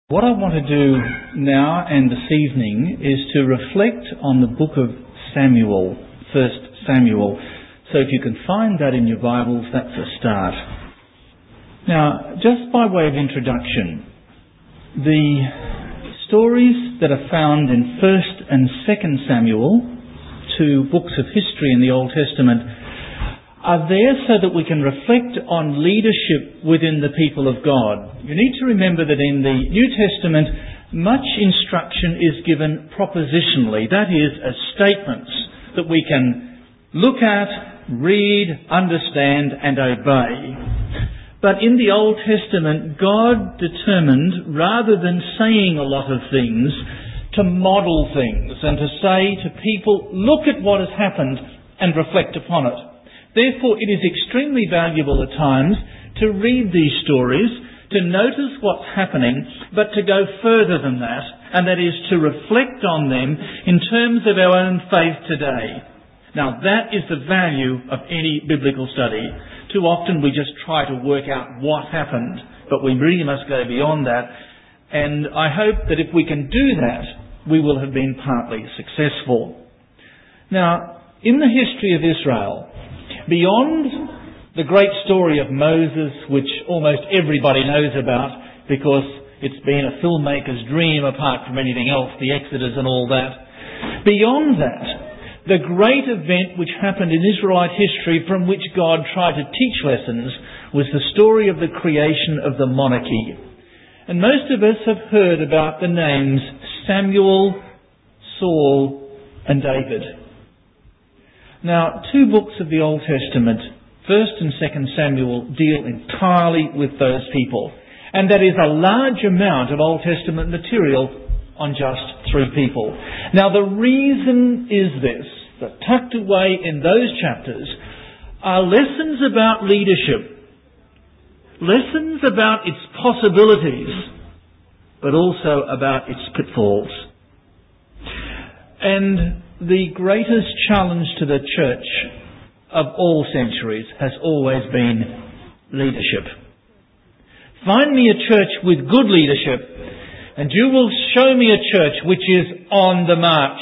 What I want to do now and this evening is to reflect on the book of Samuel, 1 Samuel. So if you can find that in your Bibles, that's a start. Now, just by way of introduction, the stories that are found in 1 and 2 Samuel, two books of history in the Old Testament, are there so that we can reflect on leadership within the people of God. You need to remember that in the New Testament, much instruction is given propositionally, that is, as statements that we can look at, read, understand and obey. But in the Old Testament, God determined, rather than saying a lot of things, to model things and to say to people, look at what has happened and reflect upon it. Therefore, it is extremely valuable at times to read these stories, to notice what's happening, but to go further than that, and that is to reflect on them in terms of our own faith today. Now, that is the value of any biblical study. Too often we just try to work out what happened, but we really must go beyond that. And I hope that if we can do that, we will have been partly successful. Now, in the history of Israel, beyond the great story of Moses, which almost everybody knows about because it's been a filmmaker's dream apart from anything else, the Exodus and all that. Beyond that, the great event which happened in Israelite history from which God tried to teach lessons was the story of the creation of the monarchy. And most of us have heard about the names Samuel, Saul and David. Now, two books of the Old Testament, 1 and 2 Samuel, deal entirely with those people. And that is a large amount of Old Testament material on just three people. Now, the reason is this, that tucked away in those chapters are lessons about leadership, lessons about its possibilities, but also about its pitfalls. And the greatest challenge to the church of all centuries has always been leadership. Find me a church with good leadership, and you will show me a church which is on the march.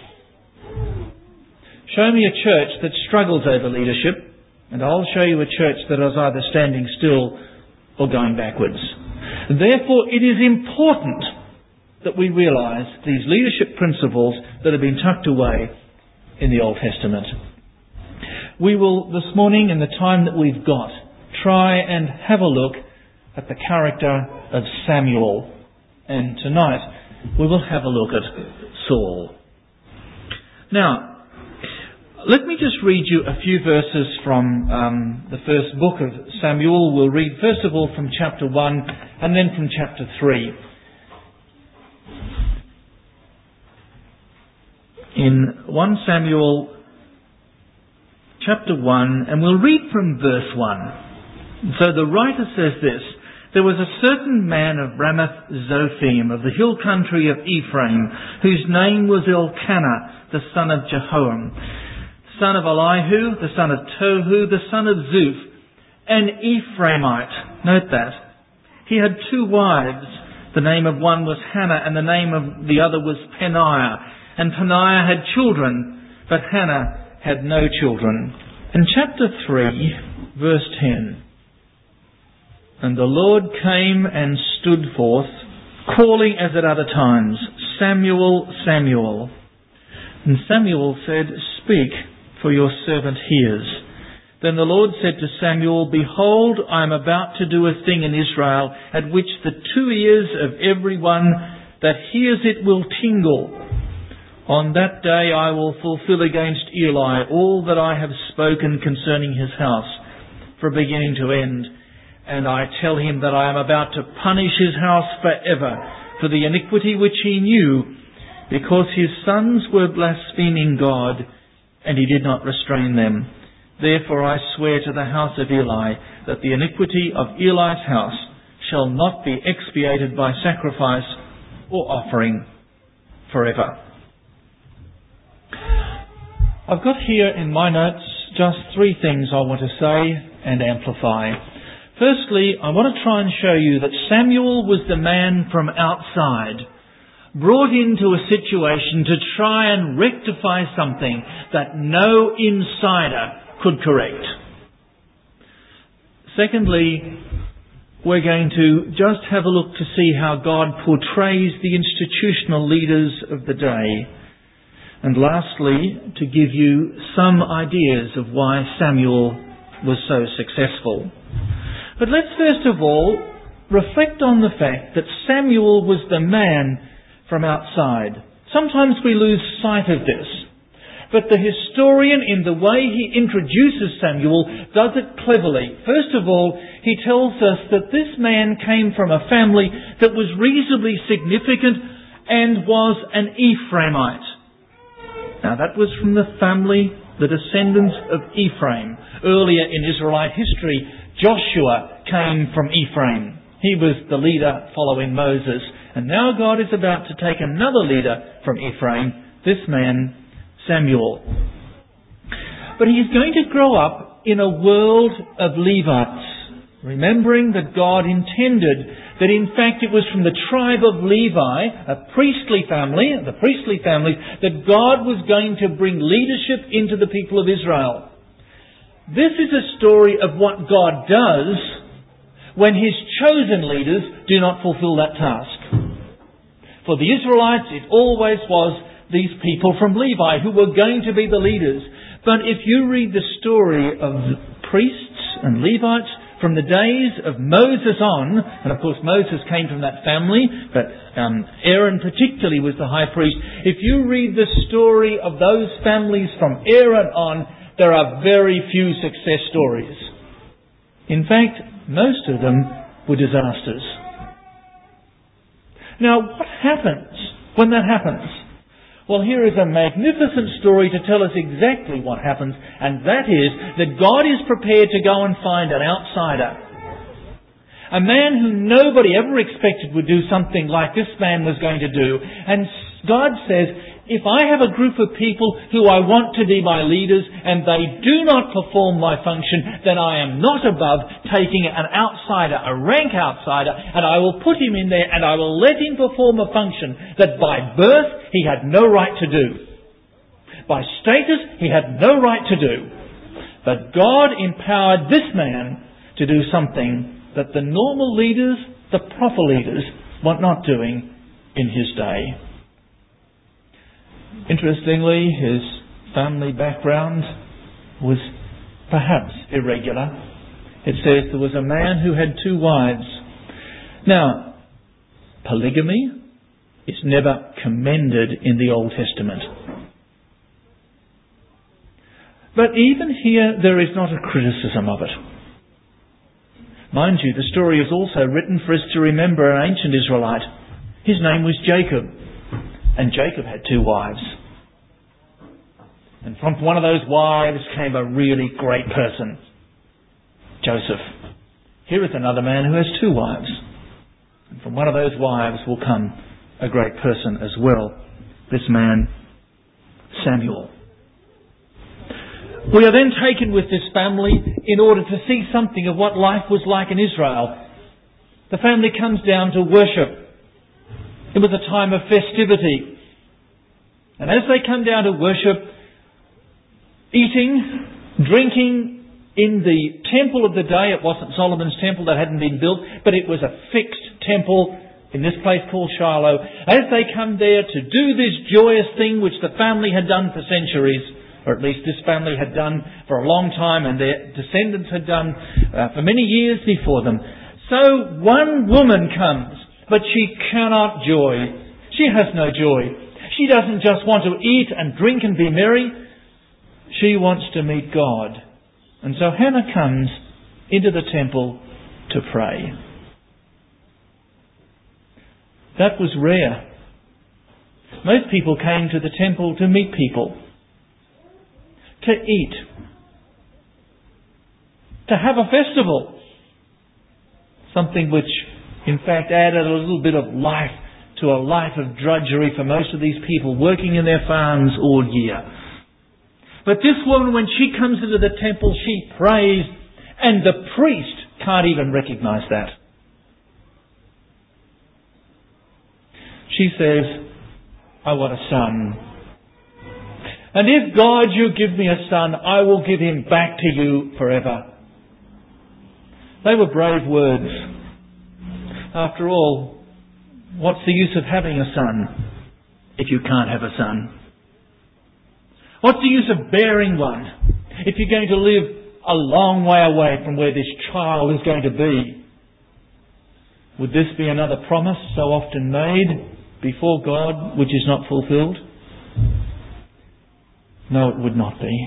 Show me a church that struggles over leadership, and I'll show you a church that is either standing still or going backwards. Therefore, it is important that we realise these leadership principles that have been tucked away in the Old Testament. We will, this morning, in the time that we've got, try and have a look at the character of Samuel. And tonight, we will have a look at Saul. Now, let me just read you a few verses from the first book of Samuel. We'll read first of all from chapter 1 and then from chapter 3. In 1 Samuel chapter 1, and we'll read from verse 1. So the writer says this: There was a certain man of Ramath-Zophim of the hill country of Ephraim, whose name was Elkanah, the son of Jehoram, son of Elihu, the son of Tohu, the son of Zuph, an Ephraimite. Note that. He had two wives. The name of one was Hannah, and the name of the other was Peninnah. And Peninnah had children, but Hannah had no children. In chapter 3, verse 10, And the Lord came and stood forth, calling as at other times, Samuel, Samuel. And Samuel said, Speak, for your servant hears. Then the Lord said to Samuel, Behold, I am about to do a thing in Israel, at which the two ears of every one that hears it will tingle. On that day I will fulfill against Eli all that I have spoken concerning his house, from beginning to end. And I tell him that I am about to punish his house forever for the iniquity which he knew, because his sons were blaspheming God, and he did not restrain them. Therefore I swear to the house of Eli that the iniquity of Eli's house shall not be expiated by sacrifice or offering forever. I've got here in my notes just three things I want to say and amplify. Firstly, I want to try and show you that Samuel was the man from outside, brought into a situation to try and rectify something that no insider could correct. Secondly, we're going to just have a look to see how God portrays the institutional leaders of the day. And lastly, to give you some ideas of why Samuel was so successful. But let's first of all reflect on the fact that Samuel was the man from outside. Sometimes we lose sight of this. But the historian, in the way he introduces Samuel, does it cleverly. First of all, he tells us that this man came from a family that was reasonably significant and was an Ephraimite. Now that was from the family, the descendants of Ephraim. Earlier in Israelite history, Joshua came from Ephraim. He was the leader following Moses. And now God is about to take another leader from Ephraim, this man, Samuel. But he is going to grow up in a world of Levites, remembering that God intended that in fact it was from the tribe of Levi, a priestly family, the priestly families, that God was going to bring leadership into the people of Israel. This is a story of what God does when His chosen leaders do not fulfill that task. For the Israelites, it always was these people from Levi who were going to be the leaders. But if you read the story of priests and Levites from the days of Moses on, and of course Moses came from that family, but Aaron particularly was the high priest. If you read the story of those families from Aaron on, there are very few success stories. In fact, most of them were disasters. Now, what happens when that happens? Well, here is a magnificent story to tell us exactly what happens, and that is that God is prepared to go and find an outsider. A man who nobody ever expected would do something like this man was going to do. And God says, if I have a group of people who I want to be my leaders and they do not perform my function, then I am not above taking an outsider, a rank outsider, and I will put him in there and I will let him perform a function that by birth he had no right to do. By status he had no right to do. But God empowered this man to do something that the normal leaders, the proper leaders, were not doing in his day. Interestingly, his family background was perhaps irregular. It says there was a man who had 2 wives. Now, polygamy is never commended in the Old Testament. But even here, there is not a criticism of it. Mind you, the story is also written for us to remember an ancient Israelite. His name was Jacob. And Jacob had 2 wives. And from one of those wives came a really great person, Joseph. Here is another man who has 2 wives. And from one of those wives will come a great person as well. This man, Samuel. We are then taken with this family in order to see something of what life was like in Israel. The family comes down to worship. It was a time of festivity. And as they come down to worship, eating, drinking in the temple of the day, it wasn't Solomon's temple that hadn't been built, but it was a fixed temple in this place called Shiloh. As they come there to do this joyous thing which the family had done for centuries, or at least this family had done for a long time and their descendants had done for many years before them. So one woman comes, but she cannot joy. She has no joy. She doesn't just want to eat and drink and be merry. She wants to meet God. And so Hannah comes into the temple to pray. That was rare. Most people came to the temple to meet people, to eat, to have a festival. Something which in fact added a little bit of life to a life of drudgery for most of these people working in their farms all year. But this woman, when she comes into the temple, she prays, and the priest can't even recognise that. She says, I want a son. And if, God, you give me a son, I will give him back to you forever. They were brave words. After all, what's the use of having a son if you can't have a son? What's the use of bearing one if you're going to live a long way away from where this child is going to be? Would this be another promise so often made before God which is not fulfilled? No, it would not be.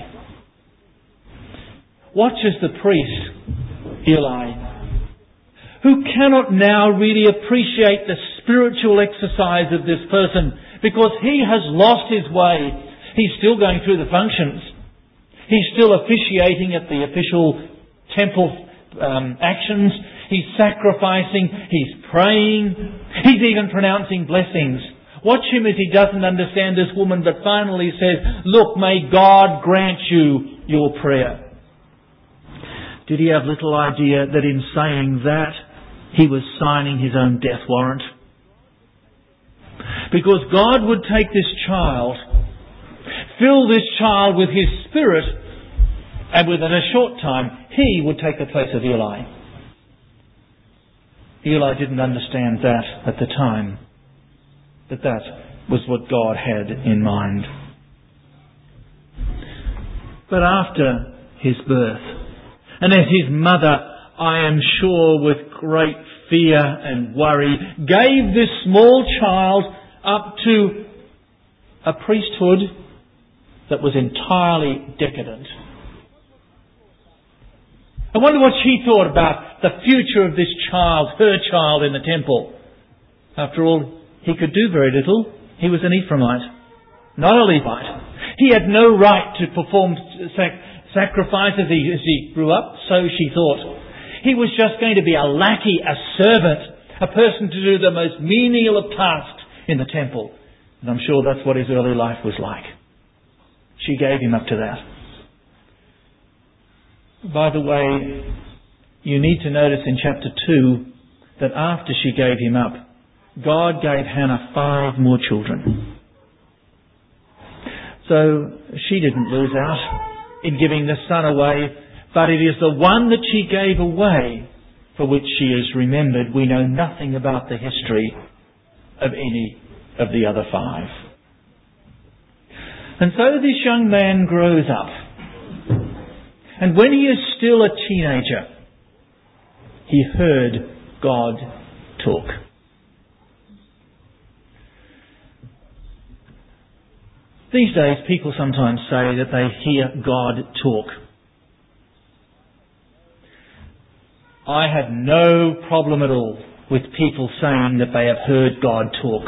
Watch as the priest, Eli, who cannot now really appreciate the spiritual exercise of this person because he has lost his way. He's still going through the functions. He's still officiating at the official temple actions. He's sacrificing. He's praying. He's even pronouncing blessings. Watch him as he doesn't understand this woman, but finally says, look, may God grant you your prayer. Did he have little idea that in saying that, he was signing his own death warrant? Because God would take this child, fill this child with his Spirit, and within a short time, he would take the place of Eli. Eli didn't understand that at the time, but that was what God had in mind. But after his birth, and as his mother, I am sure with great fear and worry, gave this small child up to a priesthood that was entirely decadent. I wonder what she thought about the future of this child, her child in the temple. After all, he could do very little. He was an Ephraimite, not a Levite. He had no right to perform sacrifice as he grew up, so she thought. He was just going to be a lackey, a servant, a person to do the most menial of tasks in the temple. And I'm sure that's what his early life was like. She gave him up to that. By the way, you need to notice in chapter 2 that after she gave him up, God gave Hannah 5 more children. So she didn't lose out in giving the son away, but it is the one that she gave away for which she is remembered. We know nothing about the history of any of the other 5. And so this young man grows up. And when he is still a teenager, he heard God talk. These days, people sometimes say that they hear God talk. I have no problem at all with people saying that they have heard God talk.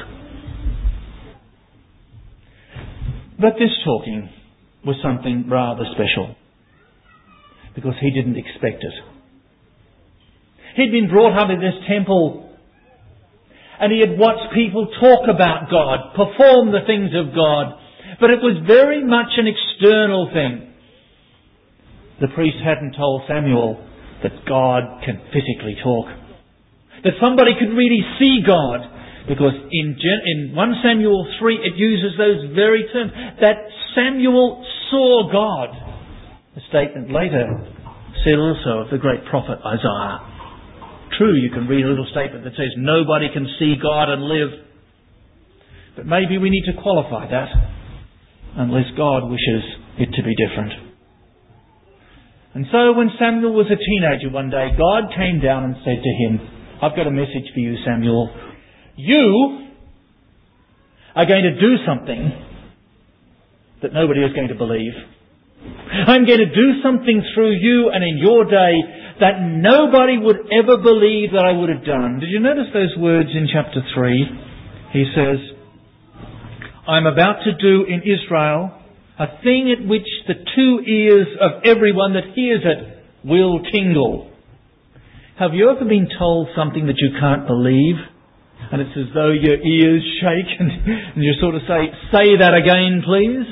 But this talking was something rather special, because he didn't expect it. He'd been brought up in this temple, and he had watched people talk about God, perform the things of God, but it was very much an external thing. The priest hadn't told Samuel that God can physically talk, that somebody could really see God, because in 1 Samuel 3 it uses those very terms, that Samuel saw God. A statement later said also of the great prophet Isaiah. True, you can read a little statement that says nobody can see God and live. But maybe we need to qualify that, unless God wishes it to be different. And so when Samuel was a teenager one day, God came down and said to him, I've got a message for you, Samuel. You are going to do something that nobody is going to believe. I'm going to do something through you and in your day that nobody would ever believe that I would have done. Did you notice those words in chapter 3? He says, I'm about to do in Israel a thing at which the 2 ears of everyone that hears it will tingle. Have you ever been told something that you can't believe? And it's as though your ears shake and you sort of say that again, please.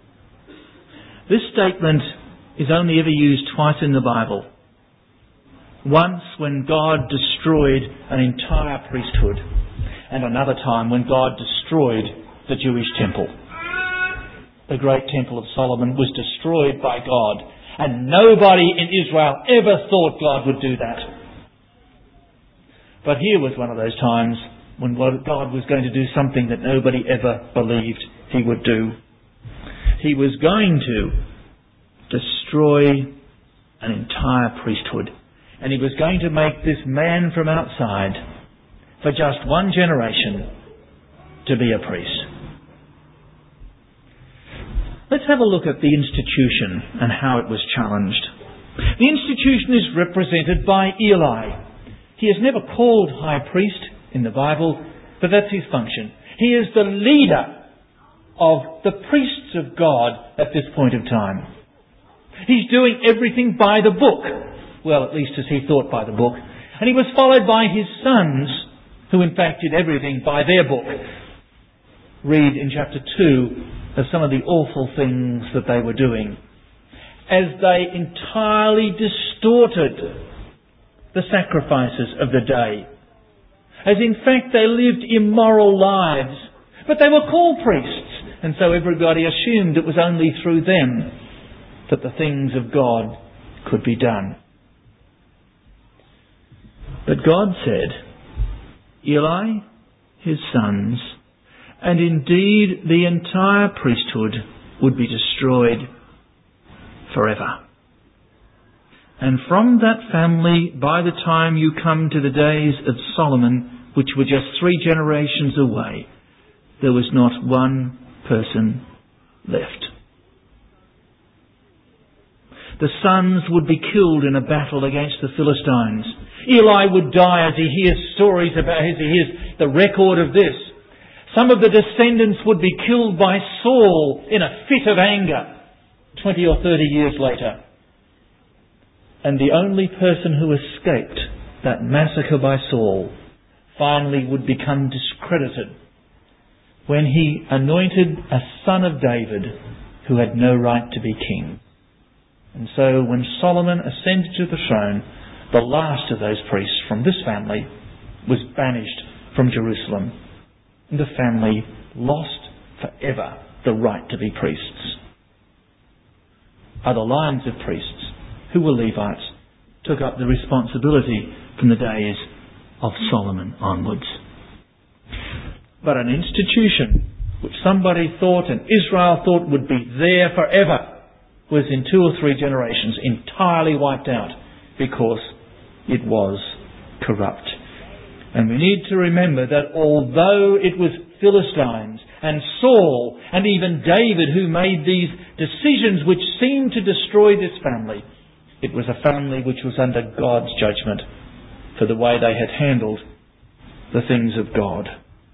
This statement is only ever used twice in the Bible. Once when God destroyed an entire priesthood, and another time when God destroyed the Jewish temple. The great temple of Solomon was destroyed by God, and nobody in Israel ever thought God would do that. But here was one of those times when God was going to do something that nobody ever believed He would do. He was going to destroy an entire priesthood, and He was going to make this man from outside, for just one generation, to be a priest. Let's have a look at the institution and how it was challenged. The institution is represented by Eli. He is never called high priest in the Bible, but that's his function. He is the leader of the priests of God at this point of time. He's doing everything by the book. Well, at least as he thought by the book. And he was followed by his sons, who in fact did everything by their book. Read in chapter 2 of some of the awful things that they were doing, as they entirely distorted the sacrifices of the day. As in fact they lived immoral lives, but they were called priests, and so everybody assumed it was only through them that the things of God could be done. But God said, Eli, his sons, and indeed the entire priesthood would be destroyed forever. And from that family, by the time you come to the days of Solomon, which were just 3 generations away, there was not one person left. The sons would be killed in a battle against the Philistines. Eli would die as he hears stories about, as he hears the record of this. Some of the descendants would be killed by Saul in a fit of anger 20 or 30 years later. And the only person who escaped that massacre by Saul finally would become discredited when he anointed a son of David who had no right to be king. And so when Solomon ascended to the throne, the last of those priests from this family was banished from Jerusalem. And the family lost forever the right to be priests. Other lines of priests, who were Levites, took up the responsibility from the days of Solomon onwards. But an institution which somebody thought and Israel thought would be there forever was in 2 or 3 generations entirely wiped out because it was corrupt. And we need to remember that although it was Philistines and Saul and even David who made these decisions which seemed to destroy this family, it was a family which was under God's judgment for the way they had handled the things of God.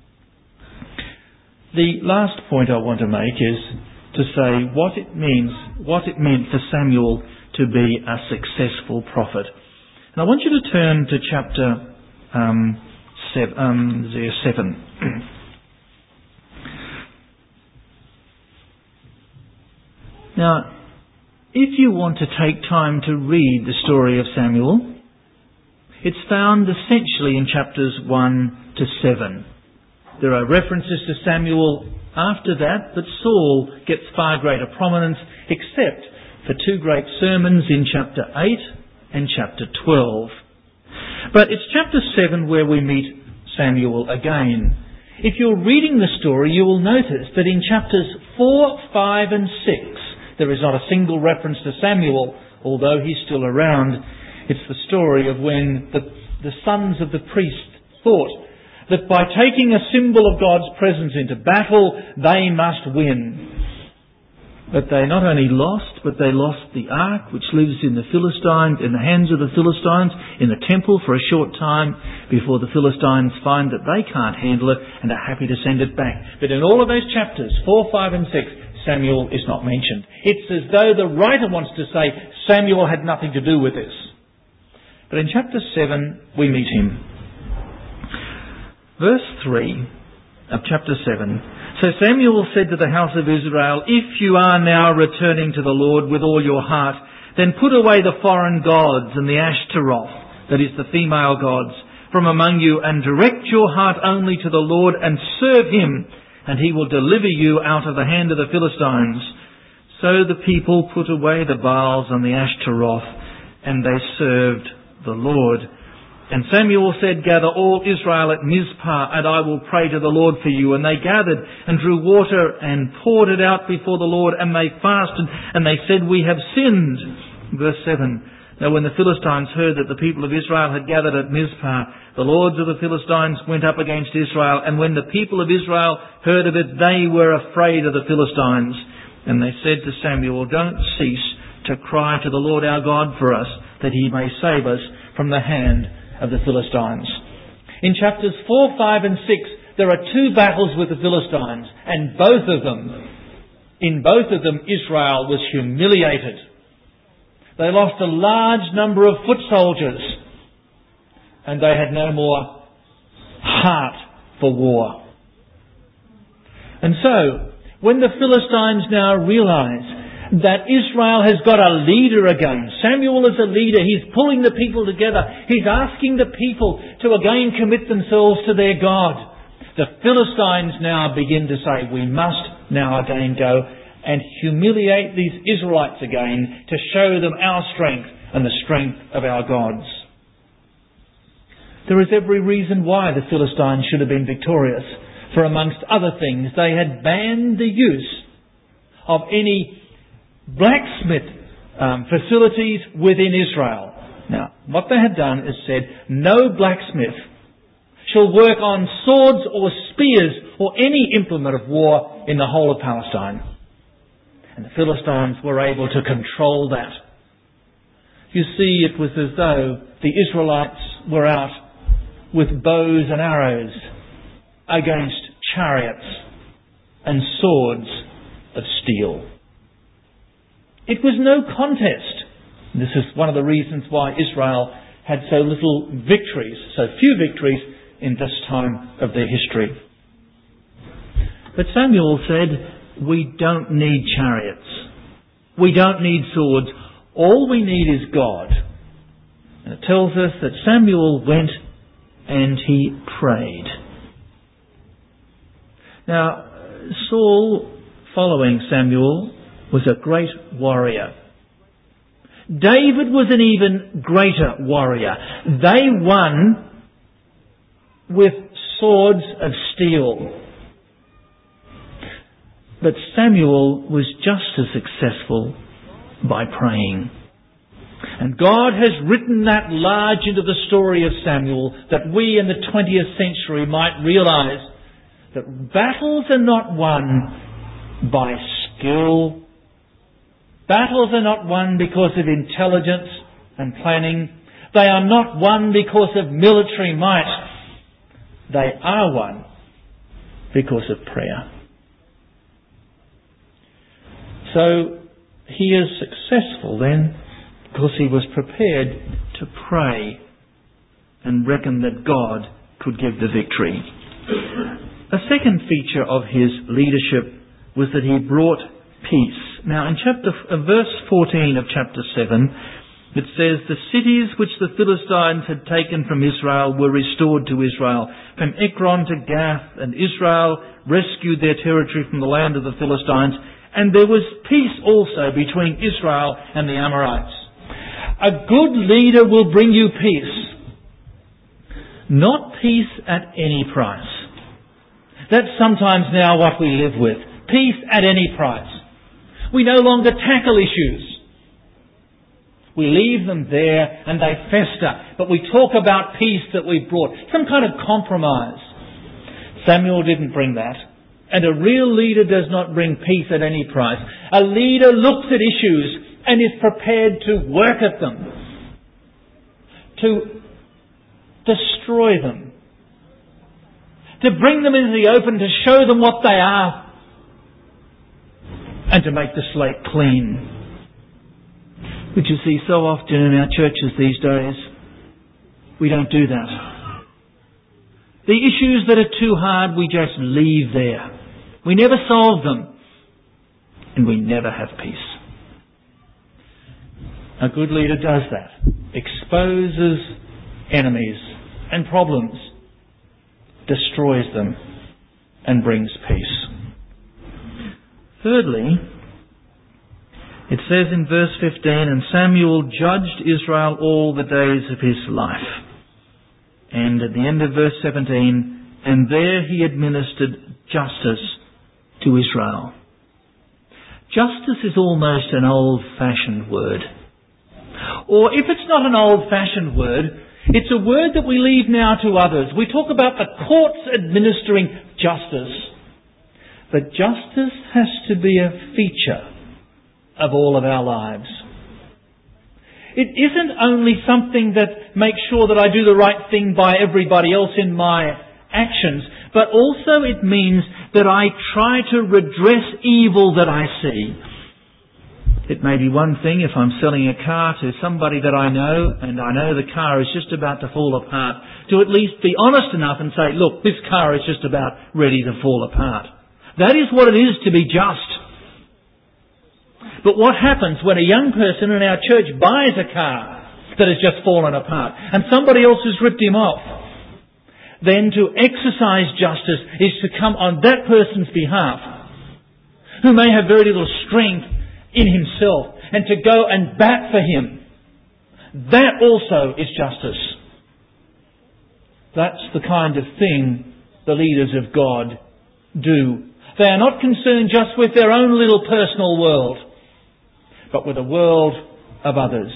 The last point I want to make is to say what it meant for Samuel to be a successful prophet. And I want you to turn to chapter 7. Now, if you want to take time to read the story of Samuel, it's found essentially in chapters 1 to 7. There are references to Samuel after that, but Saul gets far greater prominence, except for 2 great sermons in chapter 8 and chapter 12. But it's chapter 7 where we meet Samuel again. If you're reading the story, you will notice that in chapters 4, 5 and 6, there is not a single reference to Samuel, although he's still around. It's the story of when the sons of the priest thought that by taking a symbol of God's presence into battle, they must win. But they not only lost, but they lost the ark, which lives in the Philistines, in the hands of the Philistines, in the temple for a short time, before the Philistines find that they can't handle it and are happy to send it back. But in all of those chapters, 4, 5 and 6, Samuel is not mentioned. It's as though the writer wants to say Samuel had nothing to do with this. But in chapter 7, we meet him. Verse 3 of chapter 7. So Samuel said to the house of Israel, if you are now returning to the Lord with all your heart, then put away the foreign gods and the Ashtaroth that is the female gods, from among you, and direct your heart only to the Lord, and serve him, and he will deliver you out of the hand of the Philistines. So the people put away the Baals and the Ashtaroth, and they served the Lord. And Samuel said, gather all Israel at Mizpah, and I will pray to the Lord for you. And they gathered and drew water and poured it out before the Lord, and they fasted, and they said, we have sinned. Verse 7. Now when the Philistines heard that the people of Israel had gathered at Mizpah, the lords of the Philistines went up against Israel. And when the people of Israel heard of it, they were afraid of the Philistines. And they said to Samuel, don't cease to cry to the Lord our God for us, that he may save us from the hand of the Philistines. In chapters 4, 5 and 6, there are two battles with the Philistines, and in both of them, Israel was humiliated. They lost a large number of foot soldiers, and they had no more heart for war. And so, when the Philistines now realise that Israel has got a leader again. Samuel is a leader. He's pulling the people together. He's asking the people to again commit themselves to their God. The Philistines now begin to say, we must now again go and humiliate these Israelites again to show them our strength and the strength of our gods. There is every reason why the Philistines should have been victorious. For amongst other things, they had banned the use of any blacksmith facilities within Israel. Now, what they had done is said, no blacksmith shall work on swords or spears or any implement of war in the whole of Palestine. And the Philistines were able to control that. You see, it was as though the Israelites were out with bows and arrows against chariots and swords of steel. It was no contest. This is one of the reasons why Israel had so few victories in this time of their history. But Samuel said, we don't need chariots. We don't need swords. All we need is God. And it tells us that Samuel went and he prayed. Now, Saul, following Samuel, was a great warrior. David was an even greater warrior. They won with swords of steel. But Samuel was just as successful by praying. And God has written that large into the story of Samuel that we in the 20th century might realise that battles are not won by skill. Battles are not won because of intelligence and planning. They are not won because of military might. They are won because of prayer. So he is successful then because he was prepared to pray and reckon that God could give the victory. A second feature of his leadership was that he brought peace. Now in verse 14 of chapter 7, it says, the cities which the Philistines had taken from Israel were restored to Israel, from Ekron to Gath, and Israel rescued their territory from the land of the Philistines, and there was peace also between Israel and the Amorites. A good leader will bring you peace. Not peace at any price. That's sometimes now what we live with. Peace at any price. We no longer tackle issues. We leave them there and they fester. But we talk about peace that we've brought. Some kind of compromise. Samuel didn't bring that. And a real leader does not bring peace at any price. A leader looks at issues and is prepared to work at them. To destroy them. To bring them into the open, to show them what they are. And to make the slate clean. Which you see so often in our churches these days. We don't do that. The issues that are too hard, we just leave there. We never solve them. And we never have peace. A good leader does that. Exposes enemies and problems, destroys them and brings peace. Thirdly, it says in verse 15, and Samuel judged Israel all the days of his life. And at the end of verse 17, and there he administered justice to Israel. Justice is almost an old-fashioned word. Or if it's not an old-fashioned word, it's a word that we leave now to others. We talk about the courts administering justice. But justice has to be a feature of all of our lives. It isn't only something that makes sure that I do the right thing by everybody else in my actions, but also it means that I try to redress evil that I see. It may be one thing if I'm selling a car to somebody that I know, and I know the car is just about to fall apart, to at least be honest enough and say, look, this car is just about ready to fall apart. That is what it is to be just. But what happens when a young person in our church buys a car that has just fallen apart and somebody else has ripped him off? Then to exercise justice is to come on that person's behalf, who may have very little strength in himself, and to go and bat for him. That also is justice. That's the kind of thing the leaders of God do. They are not concerned just with their own little personal world, but with the world of others.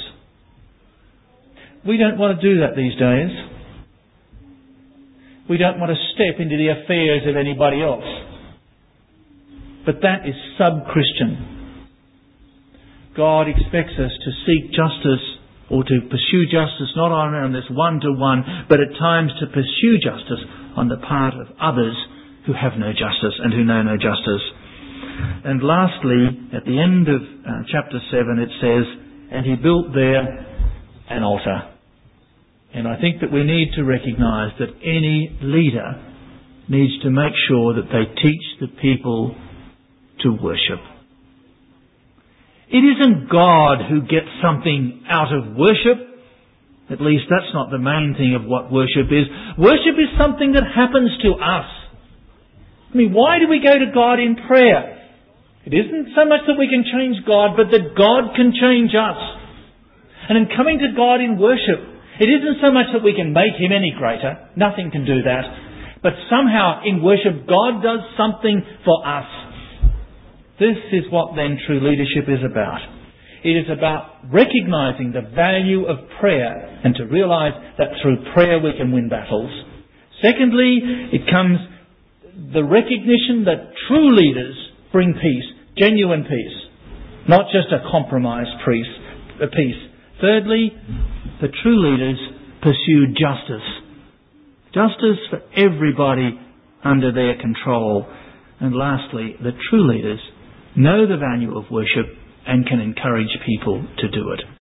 We don't want to do that these days. We don't want to step into the affairs of anybody else. But that is sub-Christian. God expects us to seek justice or to pursue justice not on this one-to-one, but at times to pursue justice on the part of others who have no justice and who know no justice. And lastly, at the end of chapter 7 it says, and he built there an altar. And I think that we need to recognise that any leader needs to make sure that they teach the people to worship. It isn't God who gets something out of worship. At least that's not the main thing of what worship is. Worship is something that happens to us. I mean, why do we go to God in prayer? It isn't so much that we can change God, but that God can change us. And in coming to God in worship, it isn't so much that we can make Him any greater. Nothing can do that. But somehow in worship, God does something for us. This is what then true leadership is about. It is about recognising the value of prayer and to realise that through prayer we can win battles. Secondly, it comes the recognition that true leaders bring peace, genuine peace, not just a compromised peace. Thirdly, the true leaders pursue justice. Justice for everybody under their control. And lastly, the true leaders know the value of worship and can encourage people to do it.